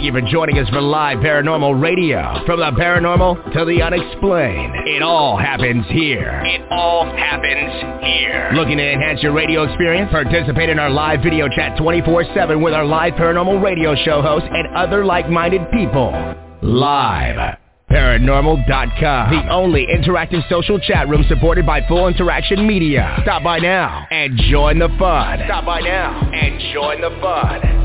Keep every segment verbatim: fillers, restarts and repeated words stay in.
Thank you for joining us for Live Paranormal Radio. From the paranormal to the unexplained, it all happens here. It all happens here. Looking to enhance your radio experience? Participate in our live video chat twenty-four seven with our Live Paranormal Radio show hosts and other like-minded people. Live Paranormal dot com, the only interactive social chat room supported by Full Interaction Media. Stop by now and join the fun. Stop by now and join the fun.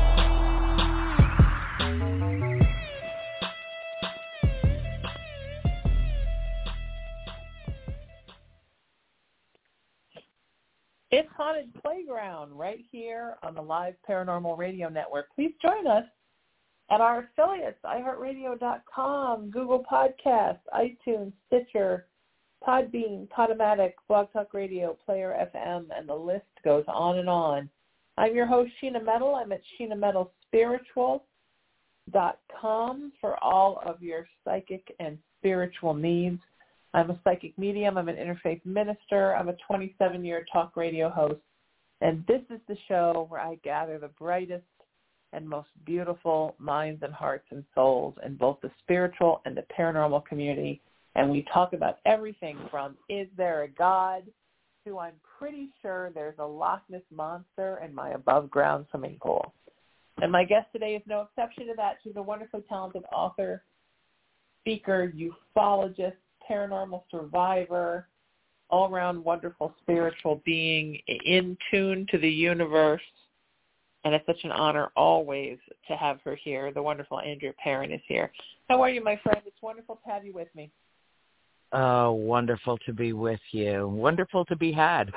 It's Haunted Playground right here on the Live Paranormal Radio Network. Please join us at our affiliates, i heart radio dot com, Google Podcasts, iTunes, Stitcher, Podbean, Podomatic, Blog Talk Radio, Player F M, and the list goes on and on. I'm your host, Sheena Metal. I'm at sheena metal spiritual dot com for all of your psychic and spiritual needs. I'm a psychic medium. I'm an interfaith minister. I'm a twenty-seven-year talk radio host. And this is the show where I gather the brightest and most beautiful minds and hearts and souls in both the spiritual and the paranormal community. And we talk about everything from is there a God to I'm pretty sure there's a Loch Ness monster in my above-ground swimming pool. And my guest today is no exception to that. She's a wonderfully talented author, speaker, ufologist, paranormal survivor, all-around wonderful spiritual being, in tune to the universe. And it's such an honor always to have her here. The wonderful Andrea Perron is here. How are you, my friend? It's wonderful to have you with me. Oh, wonderful to be with you. Wonderful to be had.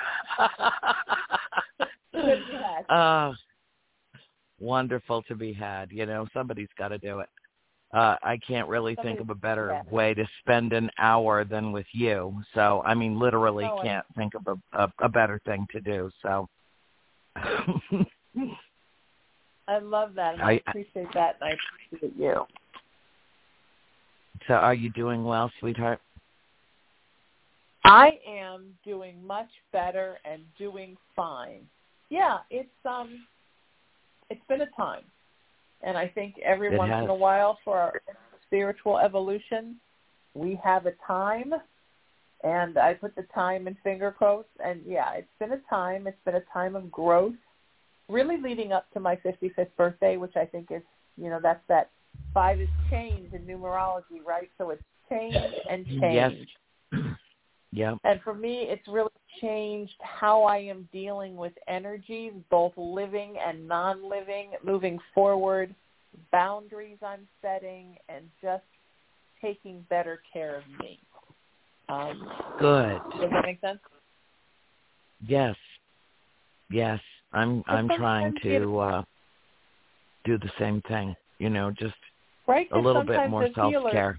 Good to be had. Uh, wonderful to be had. You know, somebody's got to do it. Uh, I can't really Somebody think of a better yeah. way to spend an hour than with you. So, I mean, literally oh, can't I... think of a, a, a better thing to do. So, I love that, and I, I appreciate that, and I appreciate you. So are you doing well, sweetheart? I am doing much better and doing fine. Yeah, it's um, it's been a time. And I think every it once has. in a while for our spiritual evolution, we have a time, and I put the time in finger quotes. And, yeah, it's been a time. It's been a time of growth, really leading up to my fifty-fifth birthday, which I think is, you know, that's that five is change in numerology, right? So it's change and change. Yes. Yeah. And for me, it's really changed how I am dealing with energies, both living and non-living, moving forward, boundaries I'm setting, and just taking better care of me. Um, Good. Does that make sense? Yes. Yes. I'm I'm trying to uh, do the same thing, you know, just right? a little bit more self-care. Healers,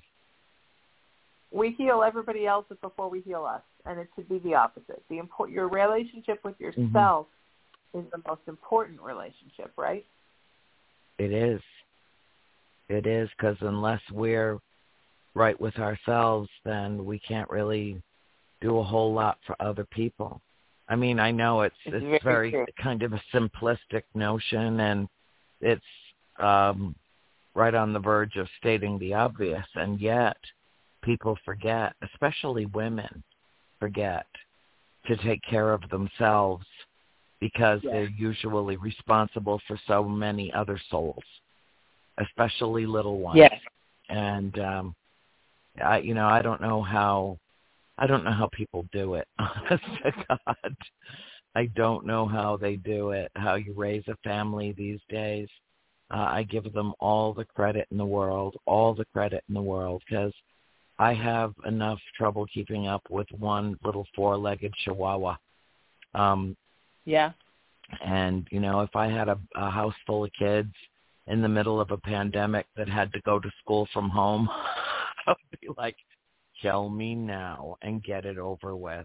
we heal everybody else before we heal us, and it should be the opposite. The import, your relationship with yourself mm-hmm. is the most important relationship, right? It is. It is, because unless we're right with ourselves, then we can't really do a whole lot for other people. I mean, I know it's it's, it's very, very kind of a simplistic notion, and it's um, right on the verge of stating the obvious, and yet people forget, especially women, forget to take care of themselves because yeah. they're usually responsible for so many other souls, especially little ones. Yes. And um, I, you know, I don't know how, I don't know how people do it. Honest to God, I don't know how they do it. How you raise a family these days. Uh, I give them all the credit in the world, all the credit in the world, because I have enough trouble keeping up with one little four-legged chihuahua. Um, yeah. And, you know, if I had a, a house full of kids in the middle of a pandemic that had to go to school from home, I would be like, kill me now and get it over with.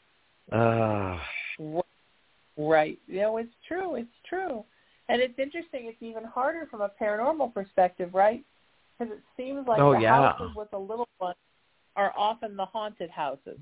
Uh, right. You know, it's true. It's true. And it's interesting. It's even harder from a paranormal perspective, right? Because it seems like oh, the yeah. houses with the little ones are often the haunted houses.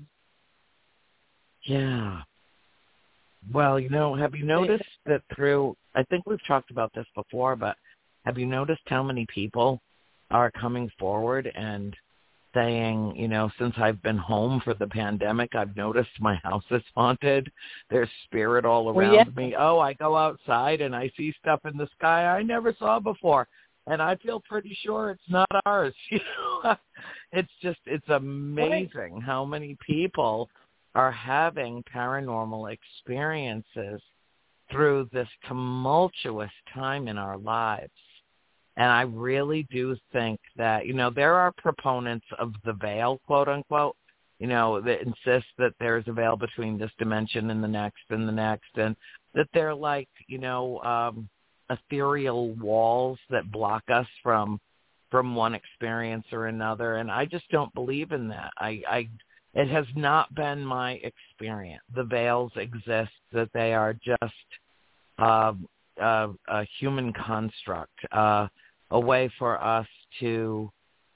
Yeah. Well, you know, have you noticed that through, I think we've talked about this before, but have you noticed how many people are coming forward and saying, you know, since I've been home for the pandemic, I've noticed my house is haunted. There's spirit all around well, yeah. me. Oh, I go outside and I see stuff in the sky I never saw before. And I feel pretty sure it's not ours. You know, it's just, it's amazing right. how many people are having paranormal experiences through this tumultuous time in our lives. And I really do think that, you know, there are proponents of the veil, quote unquote, you know, that insist that there's a veil between this dimension and the next and the next, and that they're like, you know, um, ethereal walls that block us from from one experience or another. And I just don't believe in that. I, I it has not been my experience. The veils exist, that they are just uh, uh, a human construct, uh, a way for us to,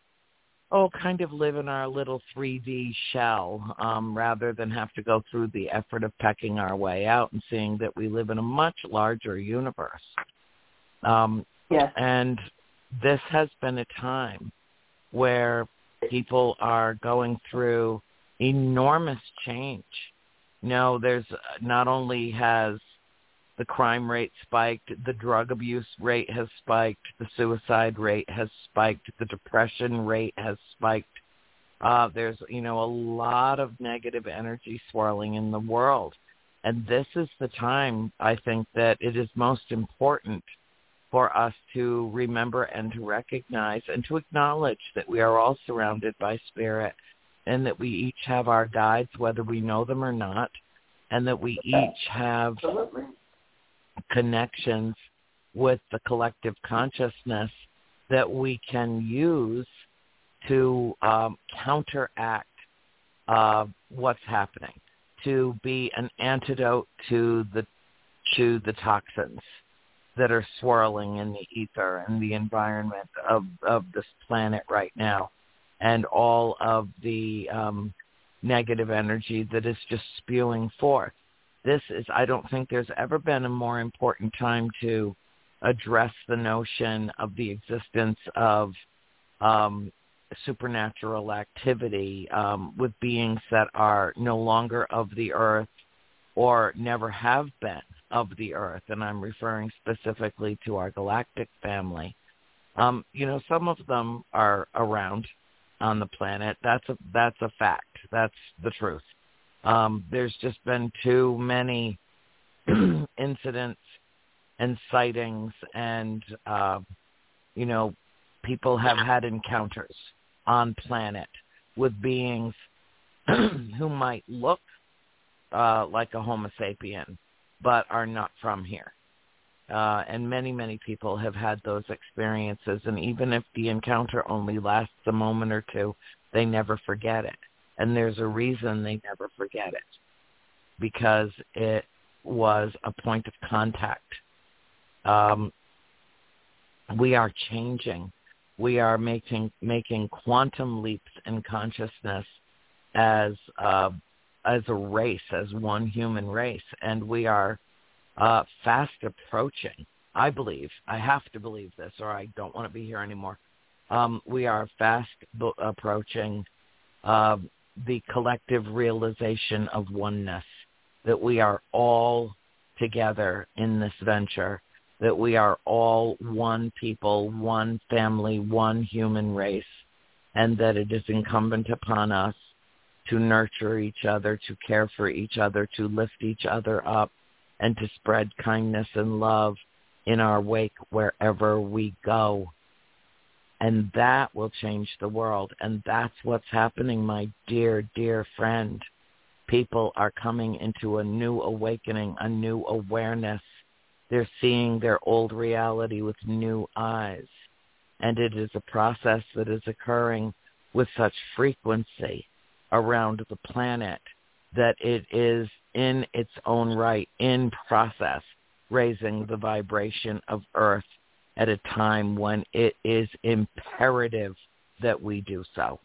oh, kind of live in our little three D shell um, rather than have to go through the effort of pecking our way out and seeing that we live in a much larger universe. Um, yes. And this has been a time where people are going through enormous change. You know, there's not only has the crime rate spiked, the drug abuse rate has spiked, the suicide rate has spiked, the depression rate has spiked. Uh, there's, you know, a lot of negative energy swirling in the world. And this is the time, I think, that it is most important for us to remember and to recognize and to acknowledge that we are all surrounded by spirit, and that we each have our guides, whether we know them or not, and that we each have Absolutely. connections with the collective consciousness that we can use to um, counteract uh, what's happening, to be an antidote to the to the toxins that are swirling in the ether and the environment of, of this planet right now, and all of the um, negative energy that is just spewing forth. This is, I don't think there's ever been a more important time to address the notion of the existence of um, supernatural activity um, with beings that are no longer of the earth or never have been of the earth, and I'm referring specifically to our galactic family. Um, you know, some of them are around on the planet. That's a that's a fact. That's the truth. Um, there's just been too many incidents and sightings, and uh, you know, people have had encounters on planet with beings who might look uh, like a Homo sapien, but are not from here. Uh, and many, many people have had those experiences. And even if the encounter only lasts a moment or two, they never forget it. And there's a reason they never forget it, because it was a point of contact. Um, we are changing. We are making making quantum leaps in consciousness as uh, as a race, as one human race, and we are uh, fast approaching, I believe, I have to believe this or I don't want to be here anymore, um, we are fast b- approaching uh, the collective realization of oneness, that we are all together in this venture, that we are all one people, one family, one human race, and that it is incumbent upon us to nurture each other, to care for each other, to lift each other up, and to spread kindness and love in our wake wherever we go. And that will change the world. And that's what's happening, my dear, dear friend. People are coming into a new awakening, a new awareness. They're seeing their old reality with new eyes. And it is a process that is occurring with such frequency around the planet that it is in its own right, in process, raising the vibration of Earth at a time when it is imperative that we do so.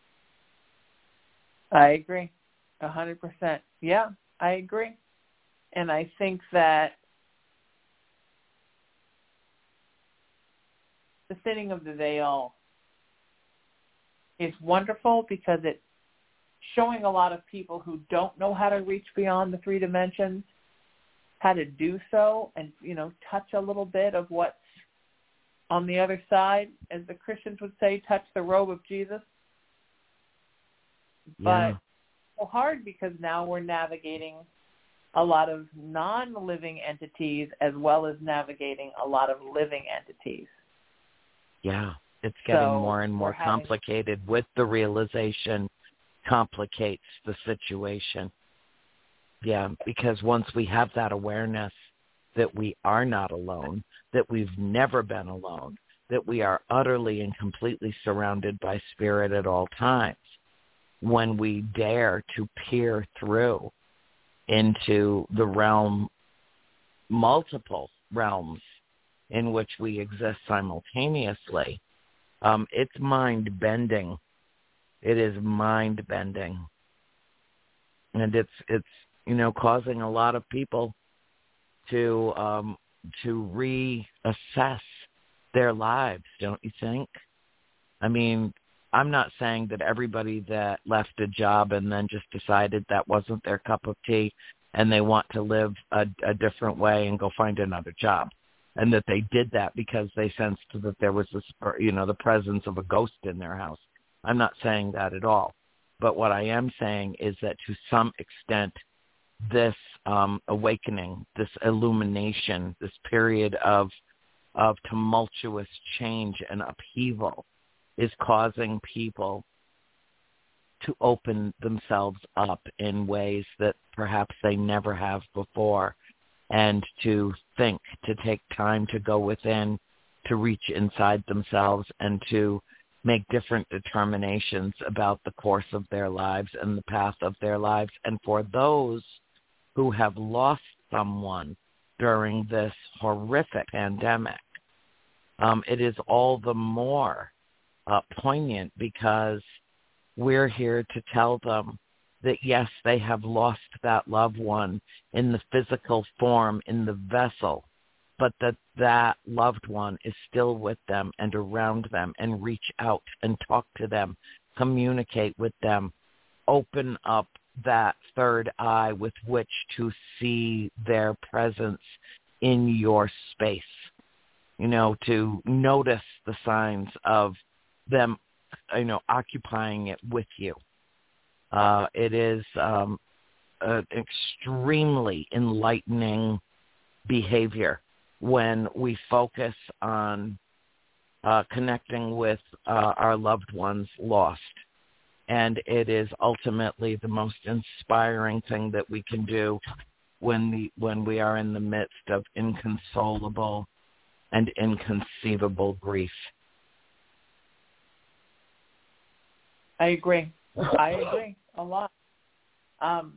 I agree, a hundred percent. Yeah, I agree. And I think that the thinning of the veil is wonderful because it's showing a lot of people who don't know how to reach beyond the three dimensions how to do so and, you know, touch a little bit of what's on the other side, as the Christians would say, touch the robe of Jesus. Yeah. But so hard because now we're navigating a lot of non-living entities as well as navigating a lot of living entities. Yeah, it's getting So more and more having, complicated with the realization complicates the situation. Yeah, because once we have that awareness that we are not alone, that we've never been alone, that we are utterly and completely surrounded by spirit at all times, when we dare to peer through into the realm, multiple realms in which we exist simultaneously, um, it's mind-bending. It is mind-bending. And it's, it's you know, causing a lot of people to um, to reassess their lives, don't you think? I mean, I'm not saying that everybody that left a job and then just decided that wasn't their cup of tea and they want to live a, a different way and go find another job, and that they did that because they sensed that there was this, you know, the presence of a ghost in their house. I'm not saying that at all. But what I am saying is that to some extent, this um, awakening, this illumination, this period of of tumultuous change and upheaval is causing people to open themselves up in ways that perhaps they never have before, and to think, to take time to go within, to reach inside themselves and to make different determinations about the course of their lives and the path of their lives. And for those who have lost someone during this horrific pandemic, um, it is all the more uh, poignant because we're here to tell them that, yes, they have lost that loved one in the physical form, in the vessel, but that that loved one is still with them and around them, and reach out and talk to them, communicate with them, open up that third eye with which to see their presence in your space, you know, to notice the signs of them, you know, occupying it with you. Uh, it is um, an extremely enlightening behavior when we focus on uh, connecting with uh, our loved ones lost. And it is ultimately the most inspiring thing that we can do when the when we are in the midst of inconsolable and inconceivable grief. I agree. I agree a lot. Um,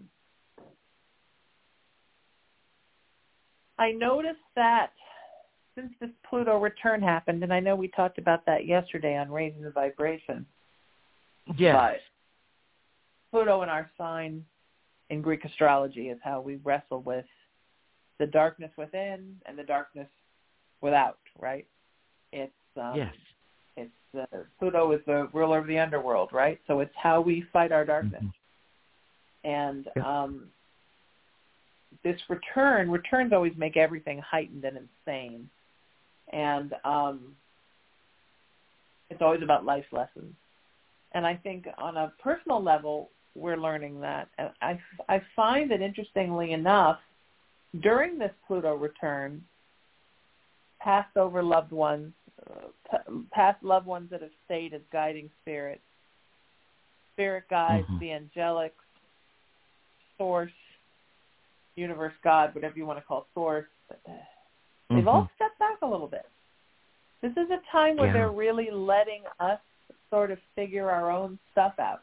I noticed that since this Pluto return happened, and I know we talked about that yesterday on Raising the Vibration. Yeah. But Pluto in our sign in Greek astrology is how we wrestle with the darkness within and the darkness without, right? It's um, yes. It's uh, Pluto is the ruler of the underworld, right? So it's how we fight our darkness. Mm-hmm. And yeah. um, this return, returns always make everything heightened and insane. And um, it's always about life lessons. And I think on a personal level, we're learning that. And I, I find that, interestingly enough, during this Pluto return, passed over loved ones, uh, past loved ones that have stayed as guiding spirits, spirit guides, mm-hmm. the angelics, source, universe, God, whatever you want to call source, they've mm-hmm. all stepped back a little bit. This is a time where yeah. they're really letting us sort of figure our own stuff out.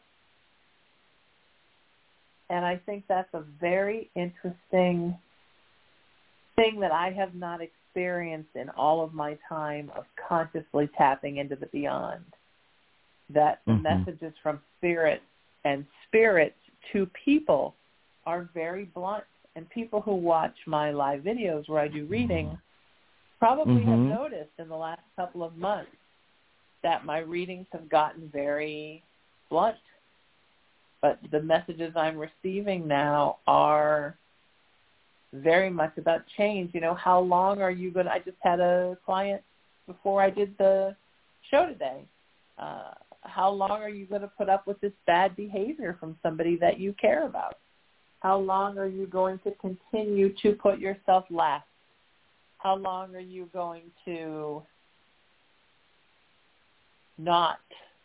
And I think that's a very interesting thing that I have not experienced in all of my time of consciously tapping into the beyond. That the mm-hmm. messages from spirit and spirits to people are very blunt. And people who watch my live videos where I do readings probably mm-hmm. have noticed in the last couple of months that my readings have gotten very blunt. But the messages I'm receiving now are very much about change. You know, how long are you going to, I just had a client before I did the show today. Uh, how long are you going to put up with this bad behavior from somebody that you care about? How long are you going to continue to put yourself last? How long are you going to not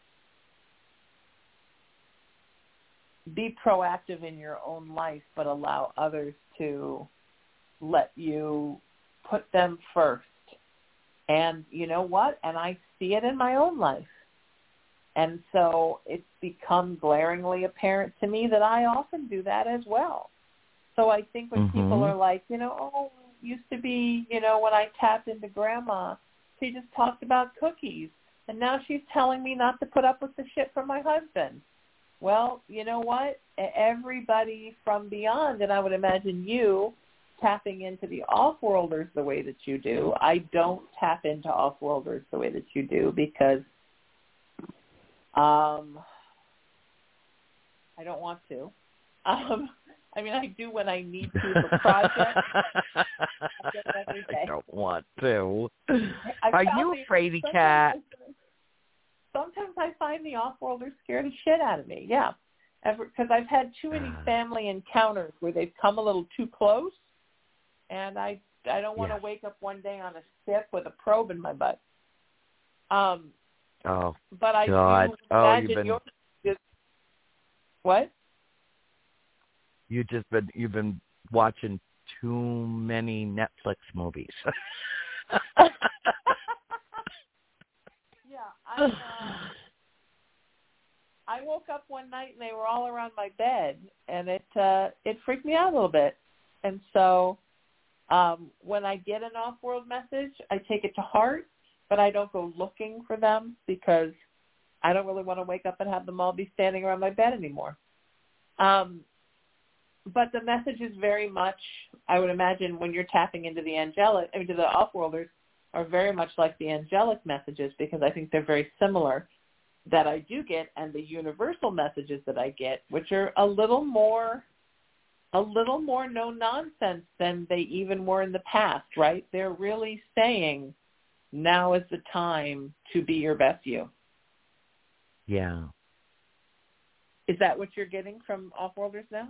be proactive in your own life, but allow others to let you put them first? And you know what? And I see it in my own life. And so it's become glaringly apparent to me that I often do that as well. So I think when mm-hmm. people are like, you know, oh, it used to be, you know, when I tapped into Grandma, she just talked about cookies. And now she's telling me not to put up with the shit from my husband. Well, you know what? Everybody from beyond, and I would imagine you tapping into the off-worlders the way that you do. I don't tap into off-worlders the way that you do because um, I don't want to. Um, I mean, I do when I need to for projects. I, I don't want to. I Are you a fraidy cat? Sometimes I find the off-worlders scare the shit out of me, yeah. Because I've had too many family encounters where they've come a little too close, and I I don't want to yes. wake up one day on a ship with a probe in my butt. Um, oh, but I God. do oh, imagine you've been, you're just, what? You just been you've been watching too many Netflix movies. Yeah, I, uh, I woke up one night and they were all around my bed, and it uh, it freaked me out a little bit. And so um, when I get an off-world message, I take it to heart, but I don't go looking for them because I don't really want to wake up and have them all be standing around my bed anymore. Um, but the message is very much, I would imagine, when you're tapping into the angelic, I mean, to the off-worlders, are very much like the angelic messages because I think they're very similar that I do get, and the universal messages that I get, which are a little more, a little more no nonsense than they even were in the past, right? They're really saying, now is the time to be your best you. Yeah. Is that what you're getting from off-worlders now?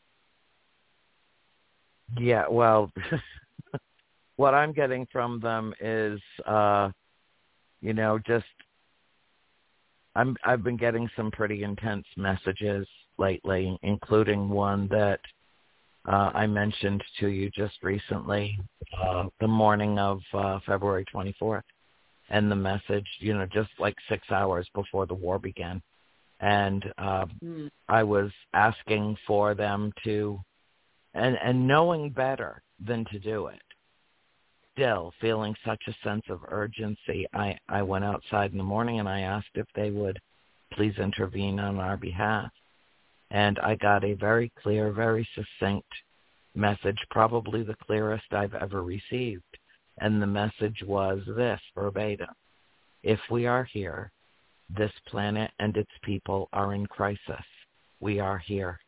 Yeah, well, what I'm getting from them is, uh, you know, just I'm, I've been getting some pretty intense messages lately, including one that uh, I mentioned to you just recently, uh, the morning of uh, February twenty-fourth, and the message, you know, just like six hours before the war began. And uh, mm. I was asking for them to, and, and knowing better than to do it, still feeling such a sense of urgency, I, I went outside in the morning and I asked if they would please intervene on our behalf. And I got a very clear, very succinct message, probably the clearest I've ever received. And the message was this, verbatim: if we are here, this planet and its people are in crisis. We are here.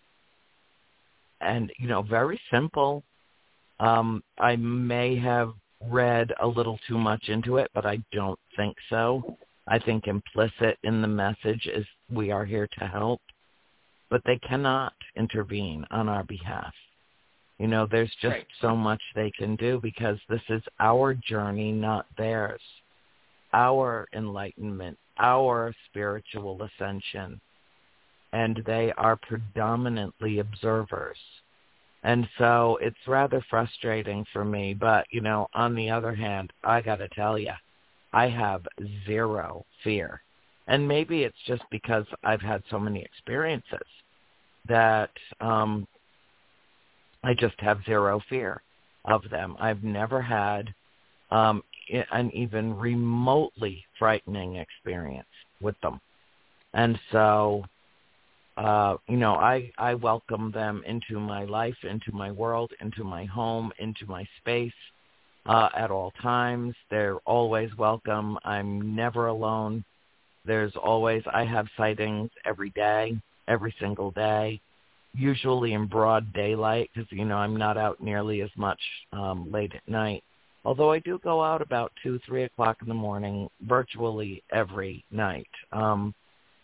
And, you know, very simple. Um, I may have read a little too much into it, but I don't think so. I think implicit in the message is we are here to help, but they cannot intervene on our behalf. You know, there's just right. so much they can do because this is our journey, not theirs. Our enlightenment, our spiritual ascension, and they are predominantly observers. And so it's rather frustrating for me. But, you know, on the other hand, I got to tell you, I have zero fear. And maybe it's just because I've had so many experiences that um, I just have zero fear of them. I've never had um, an even remotely frightening experience with them. And so... Uh, you know, I, I welcome them into my life, into my world, into my home, into my space, uh, at all times. They're always welcome. I'm never alone. There's always, I have sightings every day, every single day, usually in broad daylight because, you know, I'm not out nearly as much um, late at night. Although I do go out about two, three o'clock in the morning virtually every night um,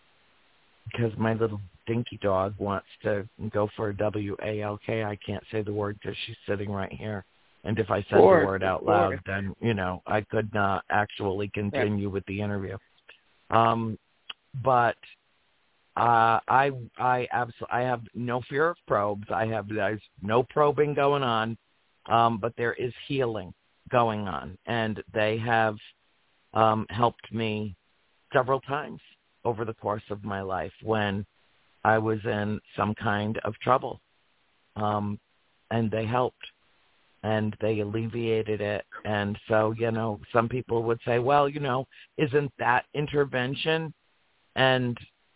because my little dinky dog wants to go for a W A L K. I can't say the word because she's sitting right here. And if I said the word out loud, then, you know, I could not actually continue with the interview. Um, but uh, I I absolutely I have no fear of probes. I have there's no probing going on, um, but there is healing going on, and they have um, helped me several times over the course of my life when I was in some kind of trouble, um, and they helped. And they alleviated it. And so, you know, some people would say, well, you know, isn't that intervention? And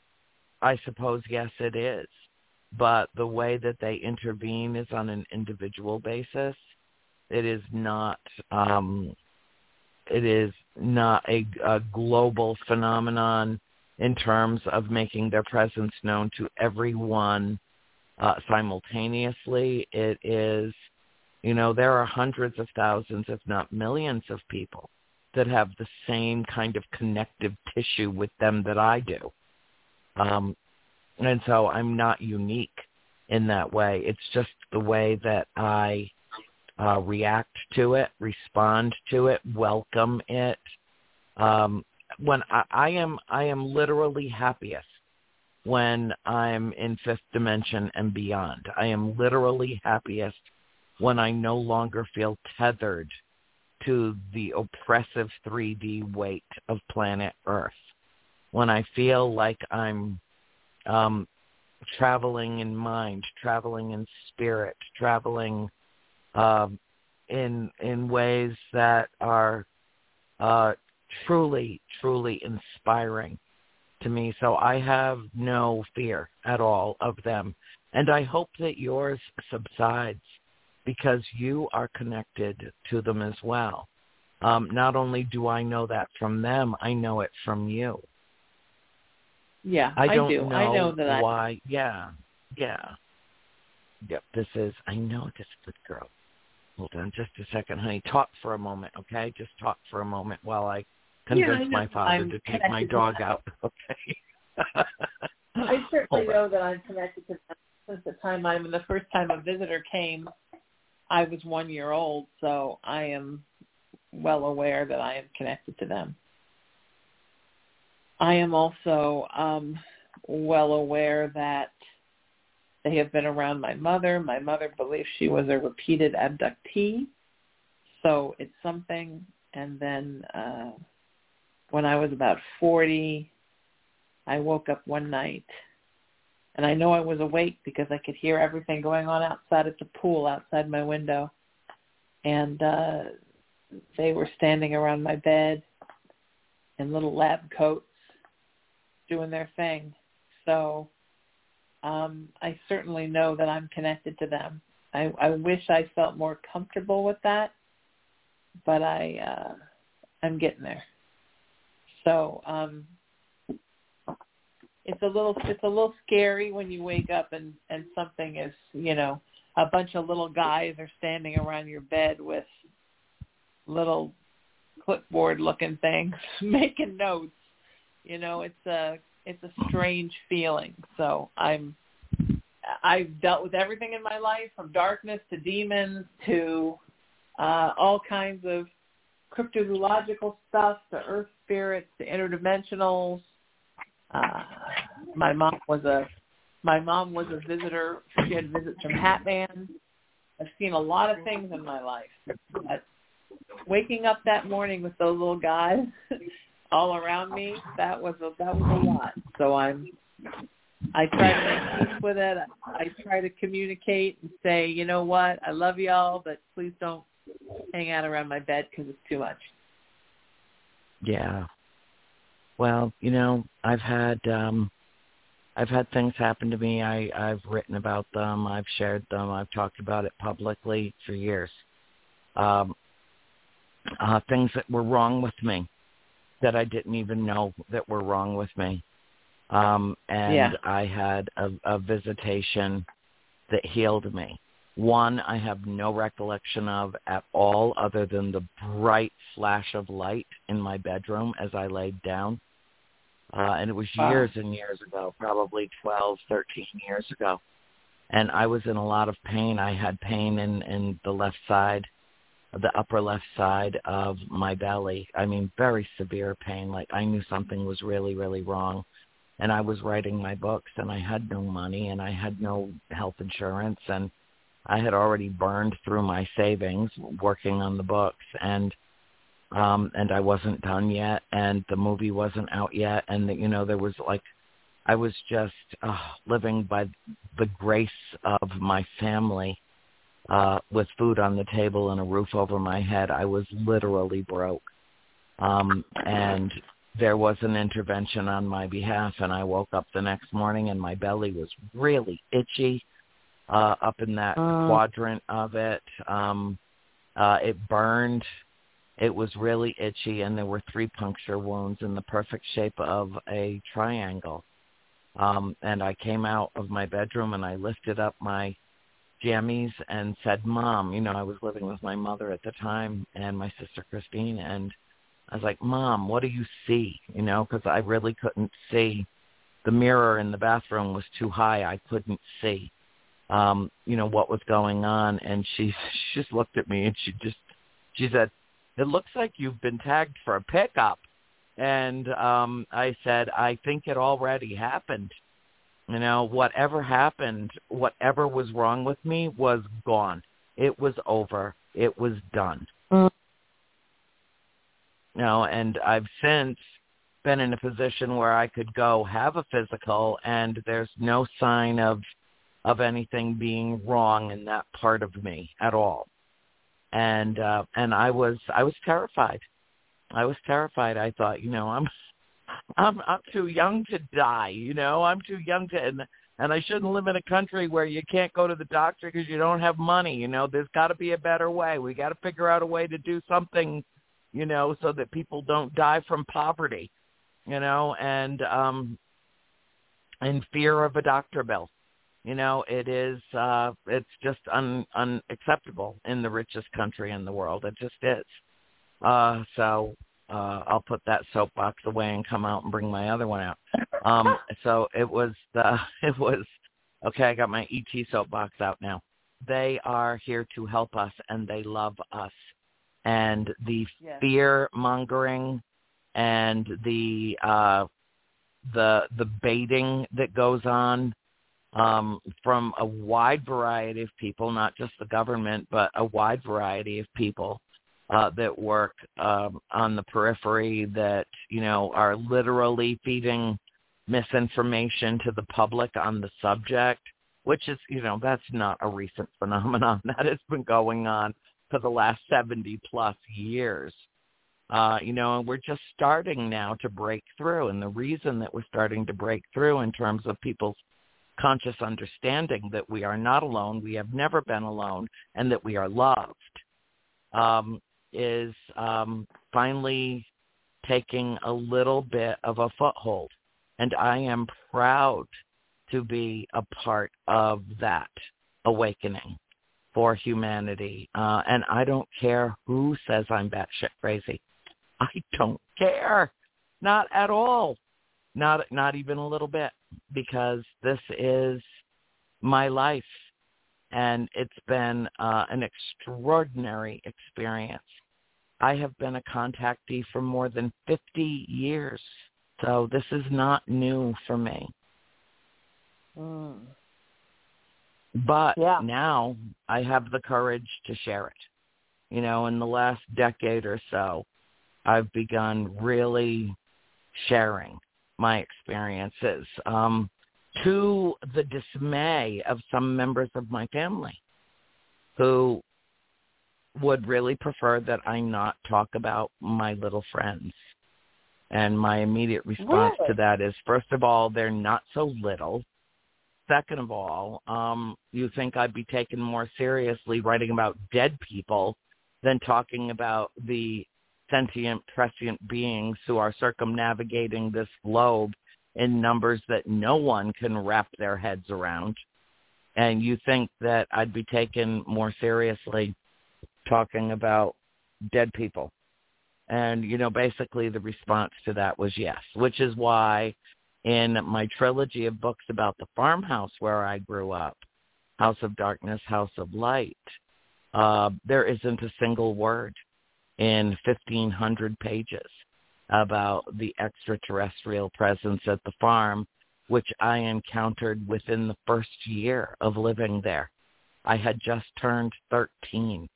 I suppose, yes, it is. But the way that they intervene is on an individual basis. It is not, um, it is not a, a global phenomenon in terms of making their presence known to everyone uh, simultaneously. It is, you know, there are hundreds of thousands, if not millions of people that have the same kind of connective tissue with them that I do. Um, and so I'm not unique in that way. It's just the way that I uh, react to it, respond to it, welcome it. Um, when I, I am, I am literally happiest when I'm in fifth dimension and beyond. I am literally happiest when I no longer feel tethered to the oppressive three D weight of planet Earth. When I feel like I'm um, traveling in mind, traveling in spirit, traveling um, in in ways that are uh, truly, truly inspiring to me. So I have no fear at all of them. And I hope that yours subsides, because you are connected to them as well. Um, not only do I know that from them, I know it from you. Yeah, I don't I do. know, I know that why. I... Yeah, yeah. Yep, this is, I know this is good girl. Hold on just a second, honey. Talk for a moment, okay? Just talk for a moment while I convince yeah, I my father I'm to take my dog out, okay? I certainly Hold know on. that I'm connected to them since the time I'm, the first time a visitor came, I was one year old, so I am well aware that I am connected to them. I am also um, well aware that they have been around my mother. My mother believes she was a repeated abductee, so it's something. And then uh, when I was about forty, I woke up one night, and I know I was awake because I could hear everything going on outside at the pool outside my window. And uh, they were standing around my bed in little lab coats doing their thing. So um, I certainly know that I'm connected to them. I, I wish I felt more comfortable with that, but I, uh, I'm getting there. So um, it's a little it's a little scary when you wake up and, and something is, you know, a bunch of little guys are standing around your bed with little clipboard-looking things making notes. You know, it's a it's a strange feeling. So I'm I've dealt with everything in my life, from darkness to demons to uh, all kinds of cryptozoological stuff, to earth spirits, to interdimensionals. Uh, my mom was a my mom was a visitor. She had visits from Hat Man. I've seen a lot of things in my life. But waking up that morning with those little guys all around me, that was a, that was a lot. So I'm I try to make peace with it. I try to communicate and say, you know what, I love y'all, but please don't hang out around my bed because it's too much. Yeah. Well, you know, I've had um, I've had things happen to me. I, I've written about them. I've shared them. I've talked about it publicly for years. Um, uh, things that were wrong with me that I didn't even know that were wrong with me. Um, and yeah. I had a, a visitation that healed me. One I have no recollection of at all other than the bright flash of light in my bedroom as I laid down. Uh, and it was Wow. years and years ago, probably twelve, thirteen years ago. And I was in a lot of pain. I had pain in, in the left side, the upper left side of my belly. I mean, very severe pain. Like I knew something was really, really wrong. And I was writing my books, and I had no money, and I had no health insurance, and I had already burned through my savings working on the books, and um, and I wasn't done yet, and the movie wasn't out yet, and the, you know there was like I was just uh, living by the grace of my family, uh, with food on the table and a roof over my head. I was literally broke, um, and there was an intervention on my behalf, and I woke up the next morning, and my belly was really itchy. Uh, up in that uh, quadrant of it. Um, uh, it burned. It was really itchy, and there were three puncture wounds in the perfect shape of a triangle. Um, and I came out of my bedroom, and I lifted up my jammies and said, Mom, you know, I was living with my mother at the time and my sister Christine, and I was like, Mom, what do you see? You know, because I really couldn't see. The mirror in the bathroom was too high. I couldn't see. Um, you know, what was going on. And she, she just looked at me and she just, she said, it looks like you've been tagged for a pickup. And um, I said, I think it already happened. You know, whatever happened, whatever was wrong with me was gone. It was over. It was done. Mm. You know, and I've since been in a position where I could go have a physical, and there's no sign of of anything being wrong in that part of me at all. And uh, and I was I was terrified. I was terrified. I thought, you know, I'm I'm I'm too young to die. You know, I'm too young to, and and I shouldn't live in a country where you can't go to the doctor because you don't have money. You know, there's got to be a better way. We got to figure out a way to do something, you know, so that people don't die from poverty. You know, and um, in fear of a doctor bill. You know, it is, uh, it's just un, unacceptable in the richest country in the world. It just is. Uh, so uh, I'll put that soapbox away and come out and bring my other one out. Um, so it was, the, it was, okay, I got my E T soapbox out now. They are here to help us, and they love us. And the yes. fear mongering and the, uh, the, the baiting that goes on, Um, from a wide variety of people, not just the government, but a wide variety of people uh, that work um, on the periphery that, you know, are literally feeding misinformation to the public on the subject, which is, you know, that's not a recent phenomenon. That has been going on for the last seventy plus years. Uh, you know, and we're just starting now to break through. And the reason that we're starting to break through in terms of people's conscious understanding that we are not alone, we have never been alone, and that we are loved, um, is um, finally taking a little bit of a foothold. And I am proud to be a part of that awakening for humanity. Uh, and I don't care who says I'm batshit crazy. I don't care. Not at all. Not not even a little bit, because this is my life, and it's been uh, an extraordinary experience. I have been a contactee for more than fifty years, so this is not new for me. Mm. But yeah. now I have the courage to share it. You know, in the last decade or so, I've begun really sharing my experiences, um, to the dismay of some members of my family who would really prefer that I not talk about my little friends. And my immediate response really? to that is, first of all, they're not so little. Second of all, um, you think I'd be taken more seriously writing about dead people than talking about the sentient, prescient beings who are circumnavigating this globe in numbers that no one can wrap their heads around. And you think that I'd be taken more seriously talking about dead people. And, you know, basically the response to that was yes, which is why in my trilogy of books about the farmhouse where I grew up, House of Darkness, House of Light, uh, there isn't a single word in fifteen hundred pages about the extraterrestrial presence at the farm, which I encountered within the first year of living there. I had just turned thirteen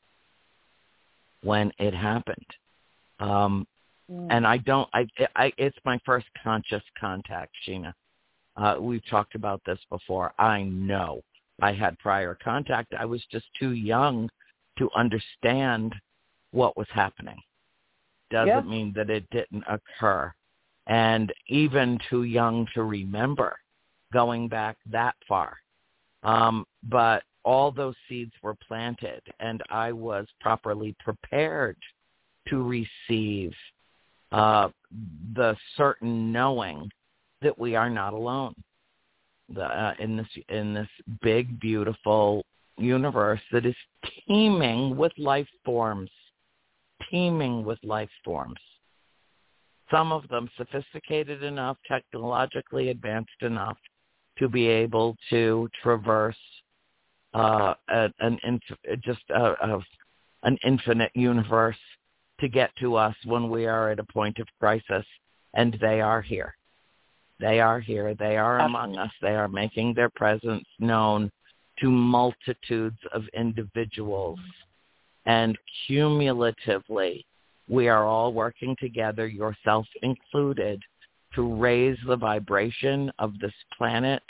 when it happened. Um, mm. And I don't, I, I, it's my first conscious contact, Sheena. Uh, we've talked about this before. I know I had prior contact. I was just too young to understand what was happening. Doesn't yep. mean that it didn't occur. And even too young to remember going back that far. Um, but all those seeds were planted, and I was properly prepared to receive uh, the certain knowing that we are not alone the, uh, in this in this big, beautiful universe that is teeming with life forms, teeming with life forms. Some of them sophisticated enough, technologically advanced enough to be able to traverse uh, a, an inf- just a, a, an infinite universe to get to us when we are at a point of crisis, and they are here. They are here. They are among us. They are making their presence known to multitudes of individuals. And cumulatively, we are all working together, yourself included, to raise the vibration of this planet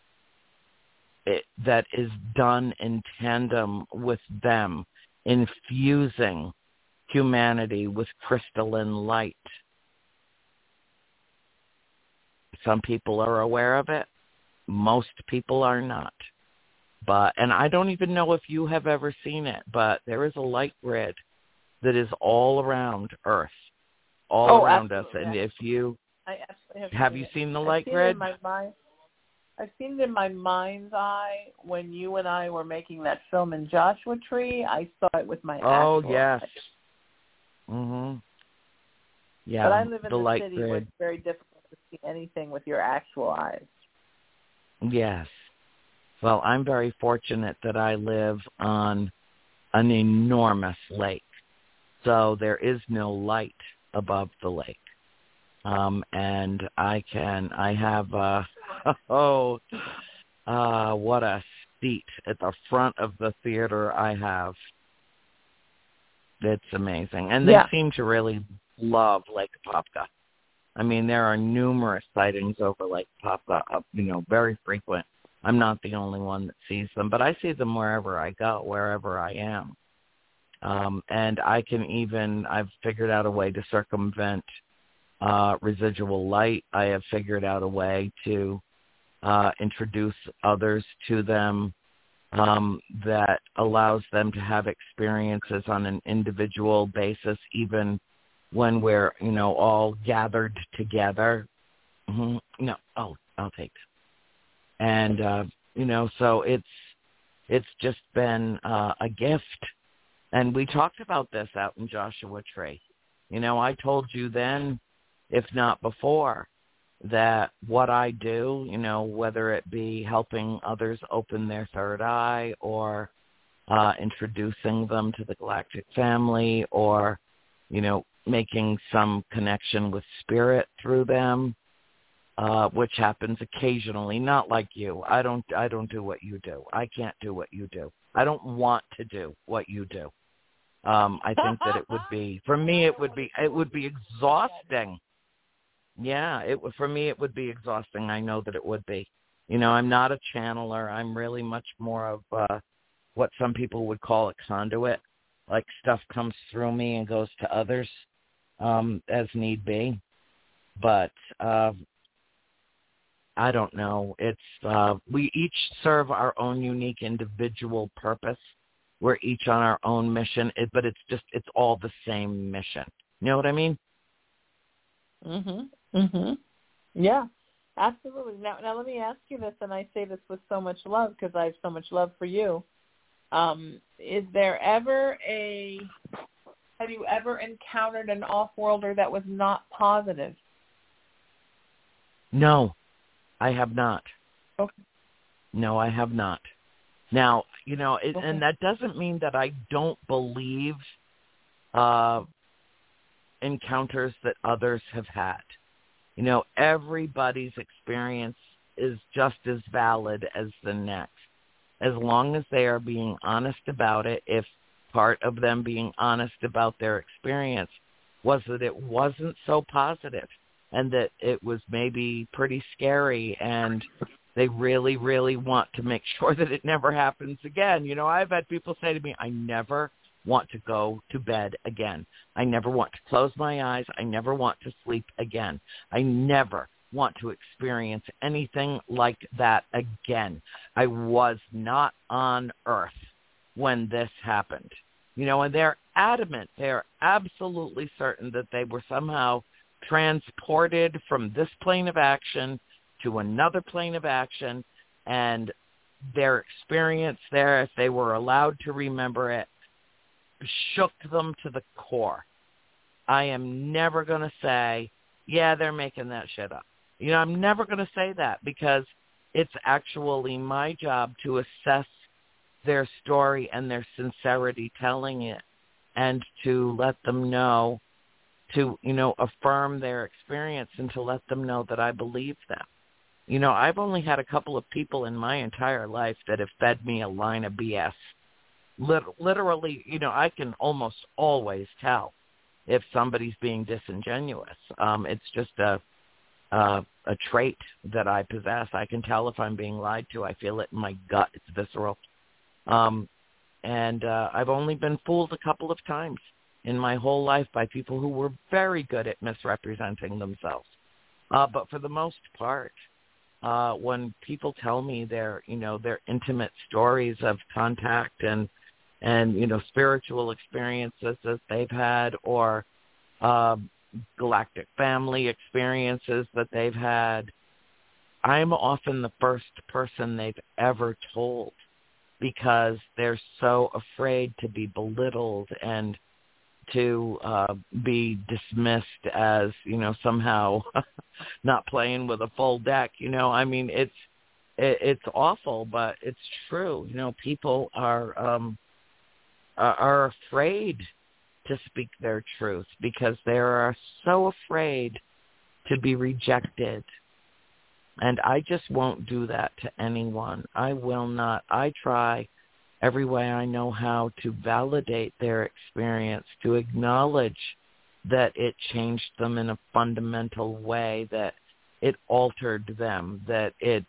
it, that is done in tandem with them, infusing humanity with crystalline light. Some people are aware of it. Most people are not. But, and I don't even know if you have ever seen it, but there is a light grid that is all around Earth, all oh, around absolutely. us. And if you, I have, have seen you it. seen the I've light seen grid? It in my mind. I've seen it in my mind's eye when you and I were making that film in Joshua Tree. I saw it with my oh, actual yes. eyes. Mhm. Yeah. But I live in the, the light city grid. where it's very difficult to see anything with your actual eyes. Yes. Well, I'm very fortunate that I live on an enormous lake. So there is no light above the lake. Um, and I can, I have, uh, oh, uh, what a seat at the front of the theater I have. It's amazing. And they yeah. seem to really love Lake Apopka. I mean, there are numerous sightings over Lake Apopka, uh, you know, very frequent. I'm not the only one that sees them, but I see them wherever I go, wherever I am. Um, and I can even, I've figured out a way to circumvent uh, residual light. I have figured out a way to uh, introduce others to them um, that allows them to have experiences on an individual basis, even when we're, you know, all gathered together. Mm-hmm. No, oh, I'll take that. And, uh, you know, so it's, it's just been uh, a gift. And we talked about this out in Joshua Tree. You know, I told you then, if not before, that what I do, you know, whether it be helping others open their third eye or uh, introducing them to the galactic family or, you know, making some connection with spirit through them, uh, which happens occasionally, not like you. I don't, I don't do what you do. I can't do what you do. I don't want to do what you do. Um, I think that it would be, for me, it would be, it would be exhausting. Yeah, it would, for me, it would be exhausting. I know that it would be. You know, I'm not a channeler. I'm really much more of uh, what some people would call a conduit. Like stuff comes through me and goes to others um, as need be. But uh, I don't know. It's uh, we each serve our own unique individual purpose we're each on our own mission, it, but it's just, it's all the same mission. You know what I mean? Mhm. Mhm. Yeah, absolutely. Now, now let me ask you this, and I say this with so much love because I have so much love for you. Um, is there ever a, have you ever encountered an off-worlder that was not positive? No, I have not. Okay. No, I have not. Now, you know, it, Okay. and that doesn't mean that I don't believe uh, encounters that others have had. You know, everybody's experience is just as valid as the next, as long as they are being honest about it. If part of them being honest about their experience was that it wasn't so positive and that it was maybe pretty scary and they really, really want to make sure that it never happens again. You know, I've had people say to me, I never want to go to bed again. I never want to close my eyes. I never want to sleep again. I never want to experience anything like that again. I was not on Earth when this happened. You know, and they're adamant. They're absolutely certain that they were somehow transported from this plane of action to another plane of action, and their experience there, if they were allowed to remember it, shook them to the core. I am never going to say, yeah, they're making that shit up. You know, I'm never going to say that because it's actually my job to assess their story and their sincerity telling it and to let them know, to, you know, affirm their experience and to let them know that I believe them. You know, I've only had a couple of people in my entire life that have fed me a line of B S. Literally, you know, I can almost always tell if somebody's being disingenuous. Um, it's just a, a a trait that I possess. I can tell if I'm being lied to. I feel it in my gut. It's visceral. Um, and uh, I've only been fooled a couple of times in my whole life by people who were very good at misrepresenting themselves. Uh, but for the most part, uh, when people tell me their, you know, their intimate stories of contact and, and, you know, spiritual experiences that they've had, or uh, galactic family experiences that they've had, I'm often the first person they've ever told because they're so afraid to be belittled and to uh, be dismissed as, you know, somehow not playing with a full deck. You know, I mean, it's it, it's awful, but it's true. You know, people are um, are, are afraid to speak their truth because they are so afraid to be rejected. And I just won't do that to anyone. I will not. I try every way I know how to validate their experience, to acknowledge that it changed them in a fundamental way, that it altered them, that it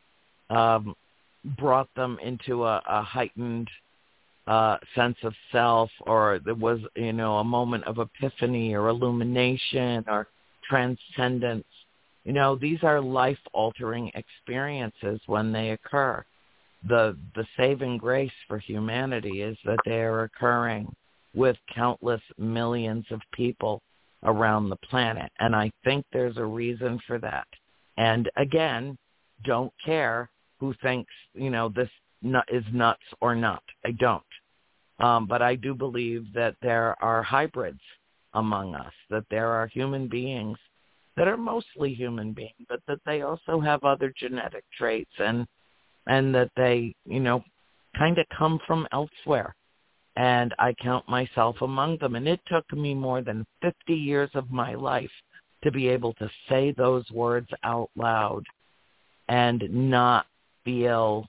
um, brought them into a, a heightened uh, sense of self, or there was, you know, a moment of epiphany or illumination or transcendence. You know, these are life-altering experiences when they occur. The the saving grace for humanity is that they are occurring with countless millions of people around the planet. And I think there's a reason for that. And again, don't care who thinks, you know, this nut is nuts or not. I don't. Um, but I do believe that there are hybrids among us, that there are human beings that are mostly human beings, but that they also have other genetic traits and and that they, you know, kind of come from elsewhere. And I count myself among them. And it took me more than fifty years of my life to be able to say those words out loud and not feel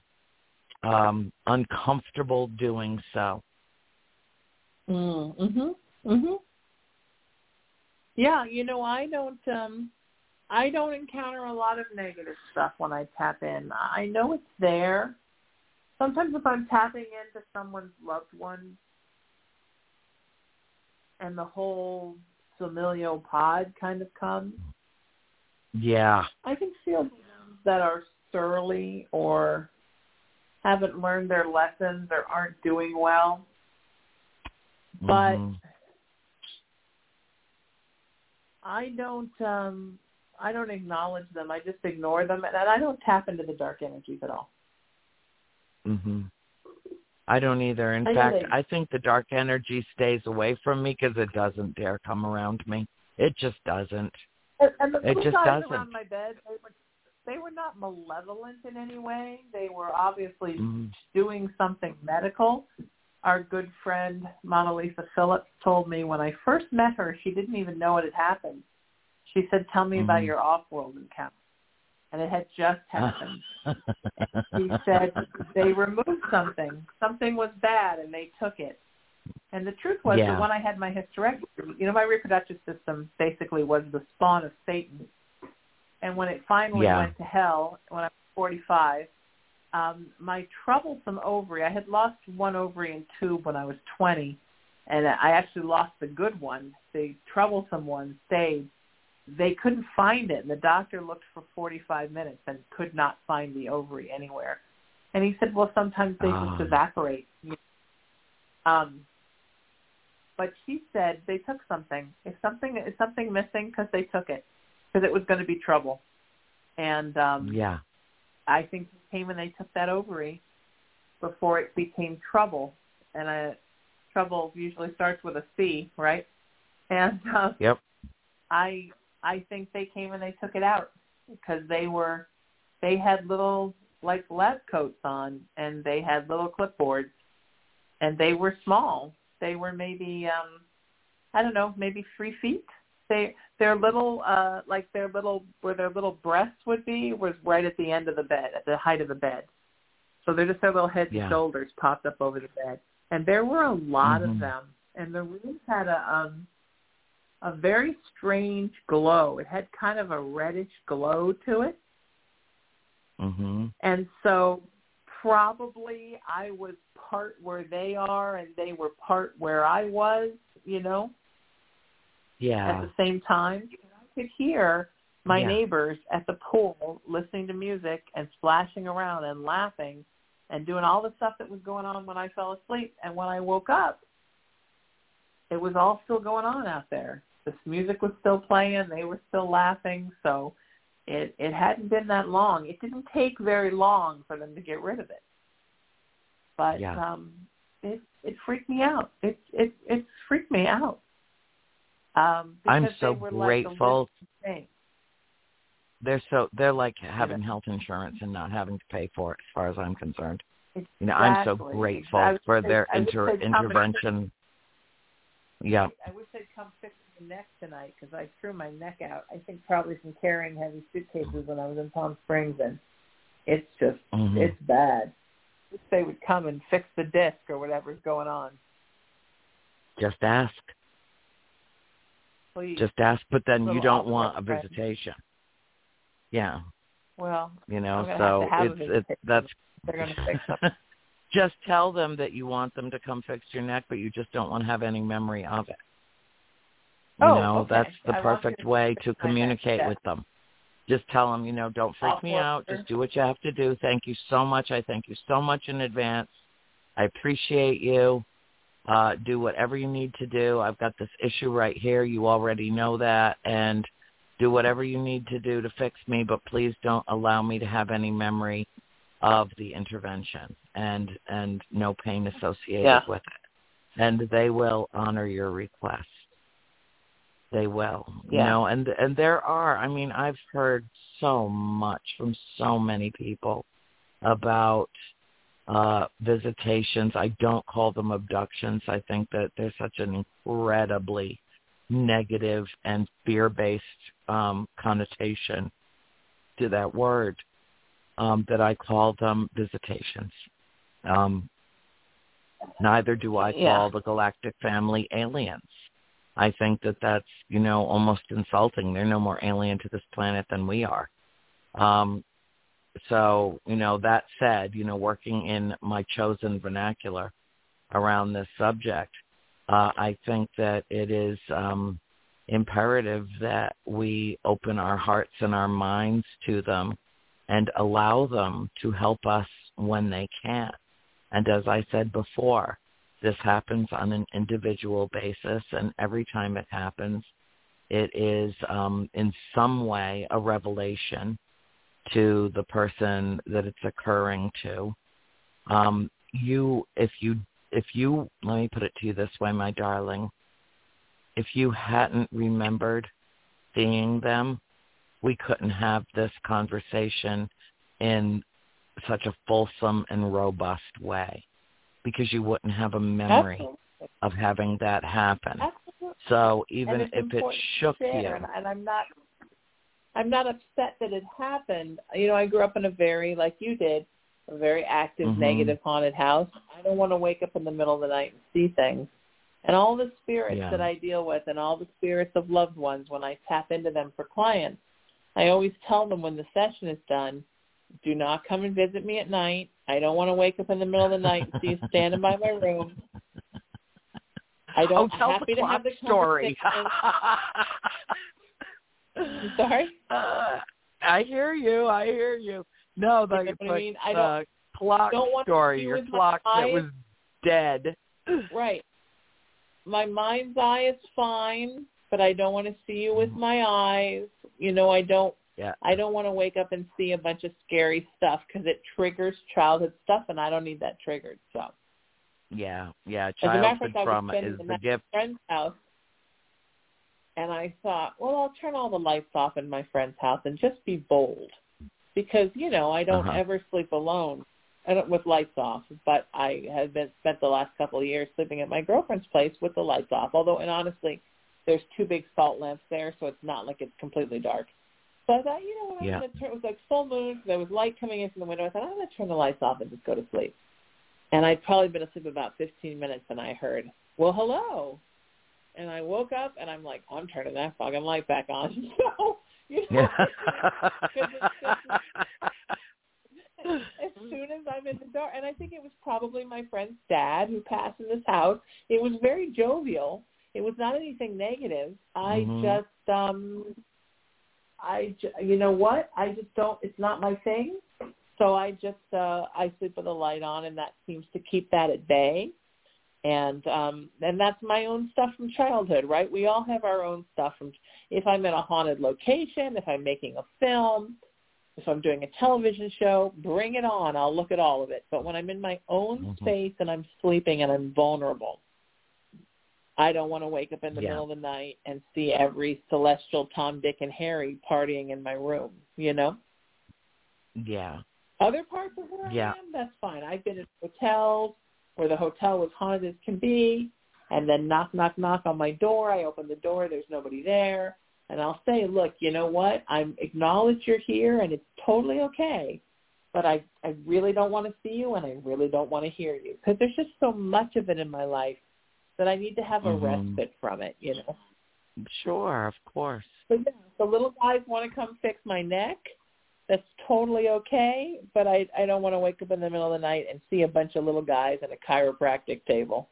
um, uncomfortable doing so. Mm-hmm. Mm-hmm. Yeah, you know, I don't um I don't encounter a lot of negative stuff when I tap in. I know it's there. Sometimes if I'm tapping into someone's loved one and the whole familial pod kind of comes, yeah, I can feel that are surly or haven't learned their lessons or aren't doing well. But mm-hmm. I don't um, I don't acknowledge them. I just ignore them, and I don't tap into the dark energies at all. Mm-hmm. I don't either. In I fact, think. I think the dark energy stays away from me because it doesn't dare come around me. It just doesn't. And, and the it little just guys doesn't. around my bed, they were, they were not malevolent in any way. They were obviously mm-hmm. doing something medical. Our good friend, Mona Lisa Phillips, told me when I first met her, she didn't even know what had happened. She said, tell me mm-hmm. about your off-world encounter. And it had just happened. He said they removed something. Something was bad, and they took it. And the truth was yeah. that when I had my hysterectomy, you know, my reproductive system basically was the spawn of Satan. And when it finally yeah. went to hell, when I was forty-five, um, my troublesome ovary, I had lost one ovary and tube when I was twenty, and I actually lost the good one. The troublesome one stayed. They couldn't find it, and the doctor looked for forty-five minutes and could not find the ovary anywhere. And he said, well, sometimes they oh. just evaporate. Um, but she said they took something. If something is something missing, because they took it, because it was going to be trouble. And um, yeah, I think they came and they took that ovary before it became trouble. And uh, trouble usually starts with a C, right? And uh, yep. I... I think they came and they took it out because they were, they had little like lab coats on and they had little clipboards and they were small. They were maybe, um, I don't know, maybe three feet. They, their little, uh, like their little, where their little breasts would be was right at the end of the bed, at the height of the bed. So they're just their little head yeah. and shoulders popped up over the bed. And there were a lot mm-hmm. of them. And the rooms had a, um, a very strange glow. It had kind of a reddish glow to it. Mm-hmm. And so probably I was part where they are and they were part where I was, you know, yeah. at the same time. I could hear my yeah. neighbors at the pool listening to music and splashing around and laughing and doing all the stuff that was going on when I fell asleep. And when I woke up, it was all still going on out there. This music was still playing. They were still laughing. So it, it hadn't been that long. It didn't take very long for them to get rid of it. But yeah. um, it it freaked me out. It it it freaked me out. Um, I'm so they were grateful. Like the they're so they're like having health insurance and not having to pay for it, as far as I'm concerned. Exactly. You know, I'm so grateful exactly. for say, their I inter, intervention. Yeah. I wish they'd come fix my neck tonight because I threw my neck out. I think probably from carrying heavy suitcases when I was in Palm Springs, and it's just, mm-hmm. it's bad. I wish they would come and fix the disc or whatever's going on. Just ask. Please. Just ask, but then you don't want a friend. visitation. Yeah. Well, you know, I'm so have to have it's it's that's. They're going to fix them. Just tell them that you want them to come fix your neck, but you just don't want to have any memory of it. You oh, know, okay. that's the I perfect to way to communicate yeah. with them. Just tell them, you know, don't freak I'll me out. Just do what you have to do. Thank you so much. I thank you so much in advance. I appreciate you. Uh, do whatever you need to do. I've got this issue right here. You already know that. And do whatever you need to do to fix me, but please don't allow me to have any memory of the intervention and and no pain associated yeah. with it. And they will honor your request. They will. Yeah. You know, and and there are, I mean, I've heard so much from so many people about uh, visitations. I don't call them abductions. I think that there's such an incredibly negative and fear-based um, connotation to that word. Um, that I call them visitations. Um, neither do I call yeah. the galactic family aliens. I think that that's, you know, almost insulting. They're no more alien to this planet than we are. Um, so, you know, that said, you know, working in my chosen vernacular around this subject, uh, I think that it is um, imperative that we open our hearts and our minds to them and allow them to help us when they can. And as I said before, this happens on an individual basis, and every time it happens, it is um, in some way a revelation to the person that it's occurring to. Um, you, if you, if you, let me put it to you this way, my darling, if you hadn't remembered seeing them, we couldn't have this conversation in such a fulsome and robust way, because you wouldn't have a memory Absolutely. of having that happen. Absolutely. So even if it important shook to share, you, and, and I'm not, I'm not upset that it happened. You know, I grew up in a very, like you did, a very active, mm-hmm. negative haunted house. I don't want to wake up in the middle of the night and see things. And all the spirits yeah. that I deal with, and all the spirits of loved ones, when I tap into them for clients, I always tell them when the session is done, do not come and visit me at night. I don't want to wake up in the middle of the night and see you standing by my room. I don't. Oh, tell happy the to have the story. I'm sorry. Uh, I hear you. I hear you. No, the, You know what the I mean? I don't, uh, clock don't want story. to see Your with clock my that eyes. was dead. Right. My mind's eye is fine, but I don't want to see you with my eyes. You know, I don't. Yeah. I don't want to wake up and see a bunch of scary stuff because it triggers childhood stuff, and I don't need that triggered. So. Yeah, yeah. As a matter of Childhood fact, I was trauma spending is the the night gift. at a friend's house, and I thought, well, I'll turn all the lights off in my friend's house and just be bold, because you know I don't Uh-huh. ever sleep alone. I don't, with lights off, but I have been spent the last couple of years sleeping at my girlfriend's place with the lights off. Although, and honestly, there's two big salt lamps there, so it's not like it's completely dark. So I thought, you know what, I'm Yeah. going to turn. It was like full moon. There was light coming in from the window. I thought, I'm going to turn the lights off and just go to sleep. And I'd probably been asleep about fifteen minutes, and I heard, well, hello. And I woke up, and I'm like, I'm turning that fucking light back on. So, you know, because it's just, as soon as I'm in the door, and I think it was probably my friend's dad who passed in this house. It was very jovial. It was not anything negative. I Mhm. just, um, I, ju- you know what? I just don't. It's not my thing. So I just, uh, I sleep with a light on, and that seems to keep that at bay. And um, and that's my own stuff from childhood, right? We all have our own stuff from. If I'm in a haunted location, if I'm making a film, if I'm doing a television show, bring it on. I'll look at all of it. But when I'm in my own Mhm. space and I'm sleeping and I'm vulnerable, I don't want to wake up in the Yeah. middle of the night and see every celestial Tom, Dick, and Harry partying in my room, you know? Yeah. Other parts of where Yeah. I am, that's fine. I've been in hotels where the hotel was haunted as can be, and then knock, knock, knock on my door. I open the door. There's nobody there. And I'll say, look, you know what? I acknowledge you're here, and it's totally okay. But I, I really don't want to see you, and I really don't want to hear you. Because there's just so much of it in my life that I need to have a Mhm. respite from it, you know. Sure, of course. But yeah, if the little guys want to come fix my neck, that's totally okay. But I, I don't want to wake up in the middle of the night and see a bunch of little guys at a chiropractic table.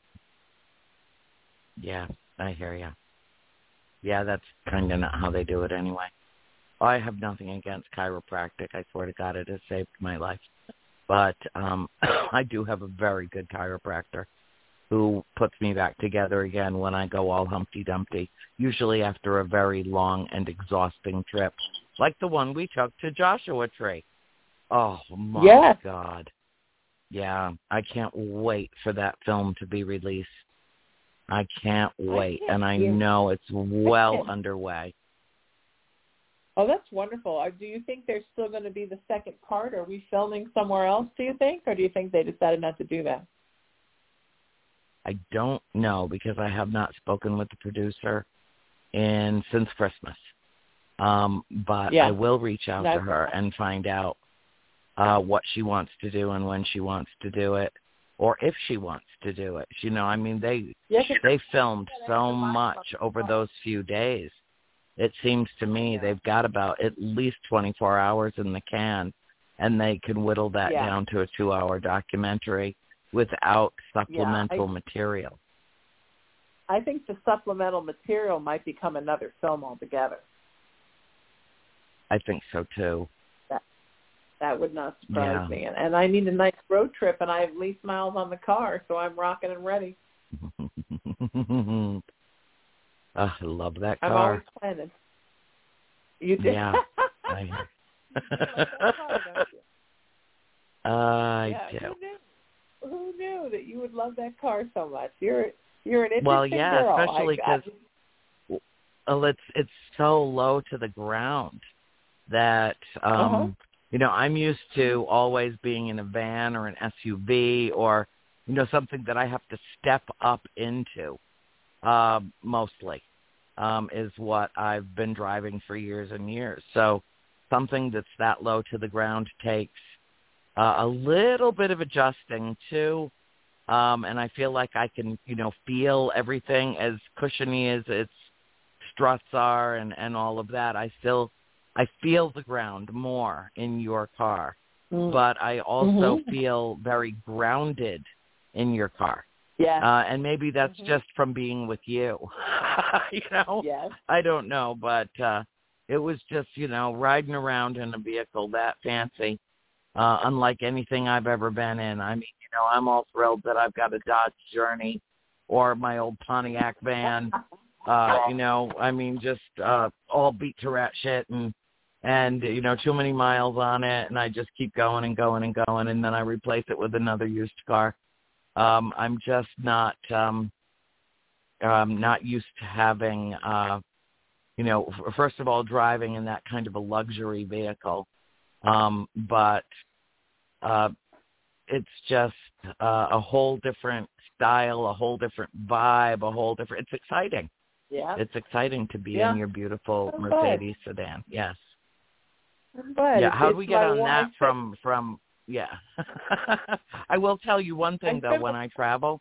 Yeah, I hear you. Yeah, that's kind of not how they do it anyway. I have nothing against chiropractic. I swear to God, it has saved my life. But um, I do have a very good chiropractor who puts me back together again when I go all Humpty Dumpty, usually after a very long and exhausting trip, like the one we took to Joshua Tree. Oh, my Yes. God. Yeah, I can't wait for that film to be released. I can't wait, I can't and I hear- know it's well can't- underway. Oh, that's wonderful. Or do you think there's still going to be the second part? Are we filming somewhere else, do you think? Or do you think they decided not to do that? I don't know because I have not spoken with the producer in since Christmas. Um, but Yeah. I will reach out That's to her and find out uh, what she wants to do and when she wants to do it, or if she wants to do it. You know, I mean, they Yeah, 'cause- they filmed so much over those few days. It seems to me they've got about at least twenty-four hours in the can, and they can whittle that Yeah. down to a two-hour documentary without supplemental Yeah, I- material. I think the supplemental material might become another film altogether. I think so too. That would not surprise Yeah. me. And, and I need a nice road trip, and I have least miles on the car, so I'm rocking and ready. Oh, I love that car. I'm always planning. You do? Yeah. I, you love that car, don't you? I yeah, do. Who knew? Who knew that you would love that car so much? You're you're an interesting Well, yeah, girl. especially because well, it's it's so low to the ground that um, uh-huh. you know, I'm used to always being in a van or an S U V or you know something that I have to step up into. Uh, mostly um, is what I've been driving for years and years. So something that's that low to the ground takes uh, a little bit of adjusting too. Um, and I feel like I can, you know, feel everything as cushiony as its struts are and, and all of that. I still, I feel the ground more in your car, mm. but I also mm-hmm. feel very grounded in your car. Yeah. Uh, and maybe that's mm-hmm. just from being with you, you know, yes. I don't know, but uh, it was just, you know, riding around in a vehicle that fancy, uh, unlike anything I've ever been in. I mean, you know, I'm all thrilled that I've got a Dodge Journey or my old Pontiac van, uh, you know, I mean, just uh, all beat to rat shit and, and, you know, too many miles on it. And I just keep going and going and going. And then I replace it with another used car. Um, I'm just not um, um, not used to having, uh, you know, f- first of all, driving in that kind of a luxury vehicle. Um, but uh, it's just uh, a whole different style, a whole different vibe, a whole different. It's exciting. Yeah. It's exciting to be yeah. in your beautiful I'm Mercedes glad. sedan. Yes. I'm glad. Yeah. It's, How do we get on that wife. from from? Yeah. I will tell you one thing, though, when I travel,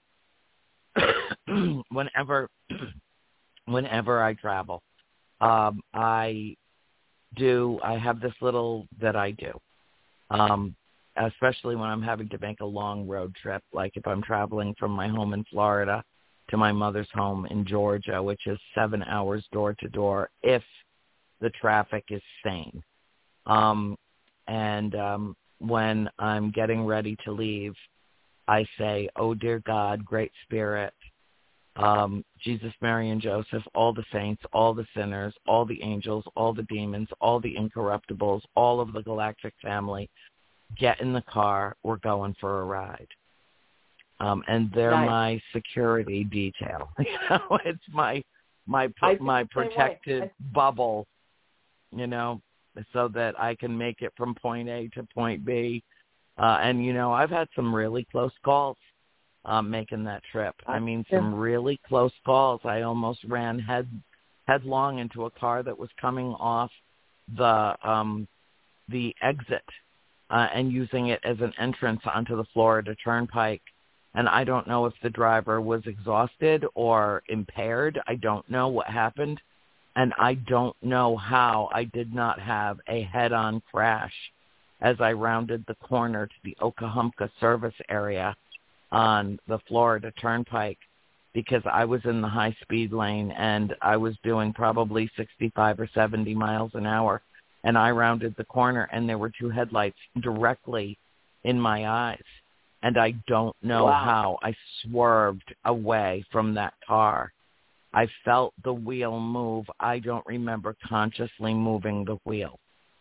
whenever whenever I travel, um, I do, I have this little that I do, um, especially when I'm having to make a long road trip, like if I'm traveling from my home in Florida to my mother's home in Georgia, which is seven hours door to door, if the traffic is sane. Um, and um when I'm getting ready to leave, I say, oh, dear God, Great Spirit, um, Jesus, Mary, and Joseph, all the saints, all the sinners, all the angels, all the demons, all the incorruptibles, all of the galactic family, get in the car. We're going for a ride. Um, and they're nice. My security detail. You know, it's my my my protected bubble, you know, so that I can make it from point A to point B. Uh, and, you know, I've had some really close calls um, making that trip. I mean, some really close calls. I almost ran head headlong into a car that was coming off the um, the exit uh, and using it as an entrance onto the Florida Turnpike. And I don't know if the driver was exhausted or impaired. I don't know what happened. And I don't know how I did not have a head-on crash as I rounded the corner to the Okahumpka service area on the Florida Turnpike, because I was in the high-speed lane and I was doing probably sixty-five or seventy miles an hour. And I rounded the corner and there were two headlights directly in my eyes. And I don't know wow. how I swerved away from that car. I felt the wheel move. I don't remember consciously moving the wheel.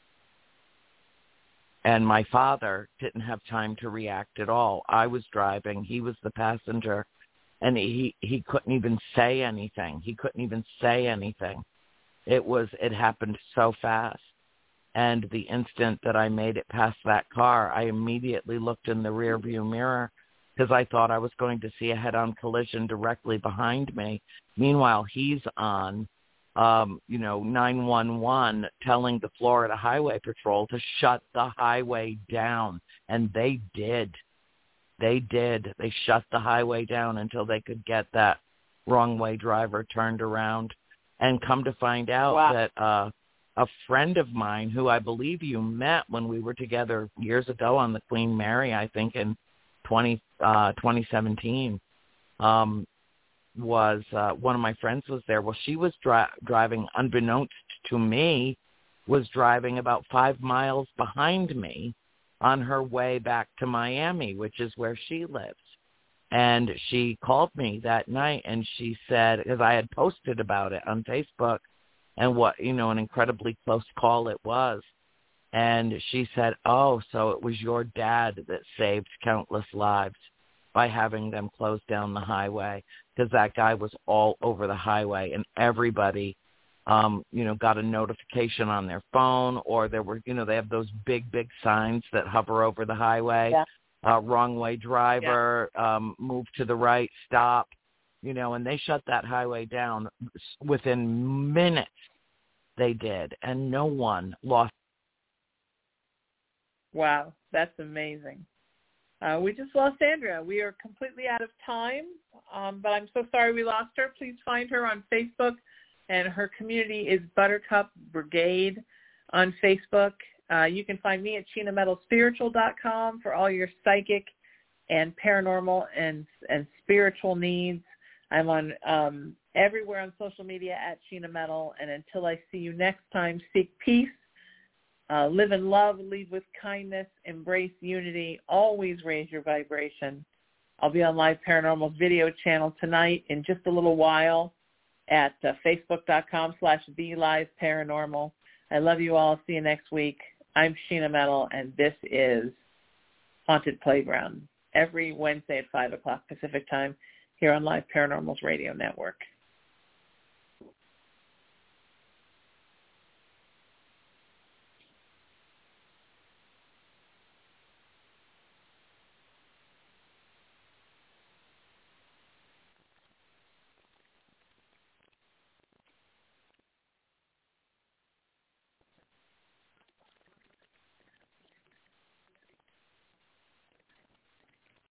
And my father didn't have time to react at all. I was driving. He was the passenger. And he, he couldn't even say anything. He couldn't even say anything. It was, it happened so fast. And the instant that I made it past that car, I immediately looked in the rearview mirror because I thought I was going to see a head-on collision directly behind me. Meanwhile, he's on, um, you know, nine one one telling the Florida Highway Patrol to shut the highway down. And they did. They did. They shut the highway down until they could get that wrong-way driver turned around. And come to find out wow. that uh, a friend of mine, who I believe you met when we were together years ago on the Queen Mary, I think in twenty, uh, twenty seventeen, um, was uh, one of my friends was there. Well, she was dri- driving, unbeknownst to me, was driving about five miles behind me on her way back to Miami, which is where she lives. And she called me that night, and she said, because I had posted about it on Facebook, and what, you know, an incredibly close call it was. And she said, oh, so it was your dad that saved countless lives by having them close down the highway, because that guy was all over the highway, and everybody, um, you know, got a notification on their phone, or there were, you know, they have those big, big signs that hover over the highway, yeah. uh, wrong way driver, yeah. um, move to the right, stop, you know, and they shut that highway down within minutes. They did, and no one lost. Wow, that's amazing. Uh, we just lost Andrea. We are completely out of time, um, but I'm so sorry we lost her. Please find her on Facebook, and her community is Buttercup Brigade on Facebook. Uh, you can find me at Sheena Metal Spiritual dot com for all your psychic and paranormal and and spiritual needs. I'm on um, everywhere on social media at Sheena Metal, and until I see you next time, seek peace. Uh, live in love, lead with kindness, embrace unity, always raise your vibration. I'll be on Live Paranormal's video channel tonight in just a little while at uh, facebook.com slash BeLiveParanormal. I love you all. See you next week. I'm Sheena Metal, and this is Haunted Playground every Wednesday at five o'clock Pacific Time here on Live Paranormal's radio network.